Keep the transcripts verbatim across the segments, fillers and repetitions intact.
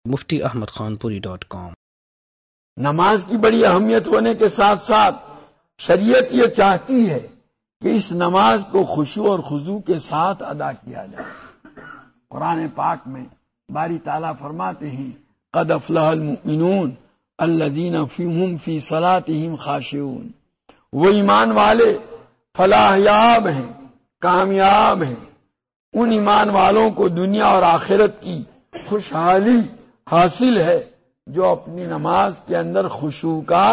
مفتی احمد خان پوری dot com. نماز کی بڑی اہمیت ہونے کے ساتھ ساتھ شریعت یہ چاہتی ہے کہ اس نماز کو خشوع اور خضوع کے ساتھ ادا کیا جائے۔ قرآن پاک میں باری تعالیٰ فرماتے ہیں قد افلح المؤمنون الذین هم فی صلاتهم خاشعون، وہ ایمان والے فلاح یاب ہیں، کامیاب ہیں۔ ان ایمان والوں کو دنیا اور آخرت کی خوشحالی حاصل ہے جو اپنی نماز کے اندر خشوع کا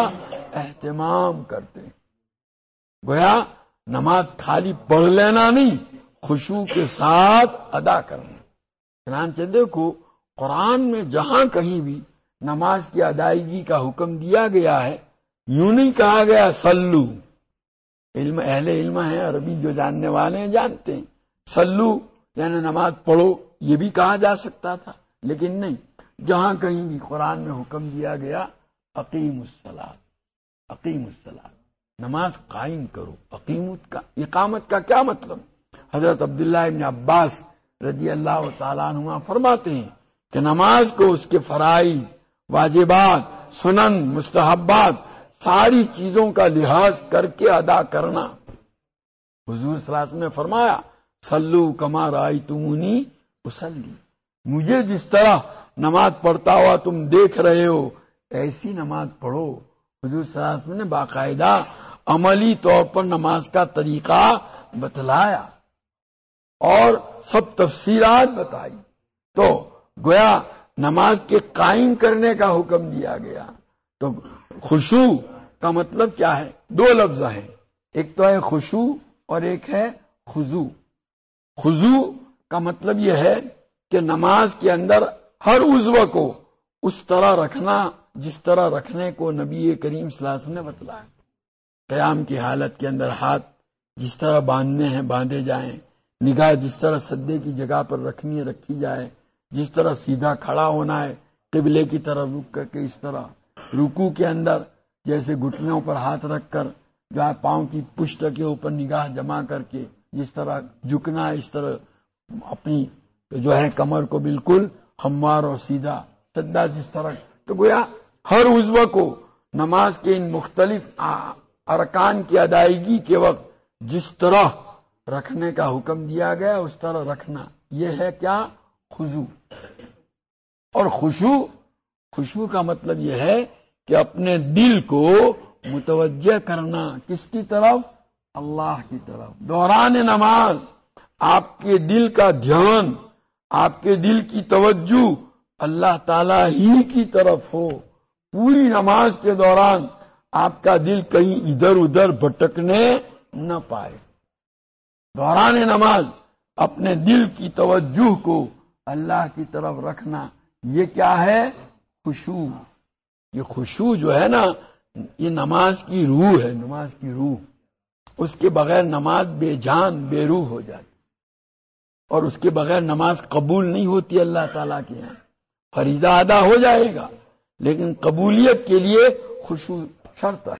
اہتمام کرتے ہیں۔ گویا نماز خالی پڑھ لینا نہیں، خشوع کے ساتھ ادا کرنا۔ چنانچہ دیکھو قرآن میں جہاں کہیں بھی نماز کی ادائیگی کا حکم دیا گیا ہے، یوں نہیں کہا گیا سلو۔ علم اہل علم ہے، عربی جو جاننے والے ہیں جانتے ہیں، سلو یعنی نماز پڑھو یہ بھی کہا جا سکتا تھا، لیکن نہیں، جہاں کہیں بھی قرآن میں حکم دیا گیا اقیم الصلاۃ، اقیم الصلاۃ، نماز قائم کرو۔ اقیمت کا اقامت کا کیا مطلب؟ حضرت عبداللہ ابن عباس رضی اللہ تعالیٰ عنہما فرماتے ہیں کہ نماز کو اس کے فرائض، واجبات، سنن، مستحبات، ساری چیزوں کا لحاظ کر کے ادا کرنا۔ حضور صلی اللہ علیہ وسلم نے فرمایا صلو کما رأیتمونی اصلی، مجھے جس طرح نماز پڑھتا ہوا تم دیکھ رہے ہو ایسی نماز پڑھو۔ حضور صلی اللہ علیہ وسلم نے باقاعدہ عملی طور پر نماز کا طریقہ بتلایا اور سب تفصیلات بتائی۔ تو گویا نماز کے قائم کرنے کا حکم دیا گیا۔ تو خشوع کا مطلب کیا ہے؟ دو لفظ ہیں، ایک تو ہے خشوع اور ایک ہے خضوع۔ خضوع کا مطلب یہ ہے کہ نماز کے اندر ہر عضو کو اس طرح رکھنا جس طرح رکھنے کو نبی کریم صلی اللہ علیہ وسلم نے بتلایا۔ قیام کی حالت کے اندر ہاتھ جس طرح باندھنے ہیں باندھے جائیں، نگاہ جس طرح سجدے کی جگہ پر رکھنی ہے رکھی جائے، جس طرح سیدھا کھڑا ہونا ہے قبلے کی طرف رک کر کے اس طرح، رکوع کے اندر جیسے گھٹنوں پر ہاتھ رکھ کر جو ہے پاؤں کی پشت کے اوپر نگاہ جمع کر کے جس طرح جھکنا ہے، اس طرح اپنی جو ہے کمر کو بالکل ہموار اور سیدھا سجدہ جس طرح۔ تو گویا ہر عضو کو نماز کے ان مختلف ارکان کی ادائیگی کے وقت جس طرح رکھنے کا حکم دیا گیا اس طرح رکھنا، یہ ہے کیا؟ خضوع۔ اور خشوع، خشوع کا مطلب یہ ہے کہ اپنے دل کو متوجہ کرنا کس کی طرف؟ اللہ کی طرف۔ دوران نماز آپ کے دل کا دھیان، آپ کے دل کی توجہ اللہ تعالی ہی کی طرف ہو۔ پوری نماز کے دوران آپ کا دل کہیں ادھر ادھر بھٹکنے نہ پائے۔ دوران نماز اپنے دل کی توجہ کو اللہ کی طرف رکھنا، یہ کیا ہے؟ خشوع۔ یہ خشوع جو ہے نا، یہ نماز کی روح ہے، نماز کی روح۔ اس کے بغیر نماز بے جان بے روح ہو جاتی، اور اس کے بغیر نماز قبول نہیں ہوتی اللہ تعالیٰ کے یہاں۔ فریضہ ادا ہو جائے گا لیکن قبولیت کے لیے خشوع شرط ہے۔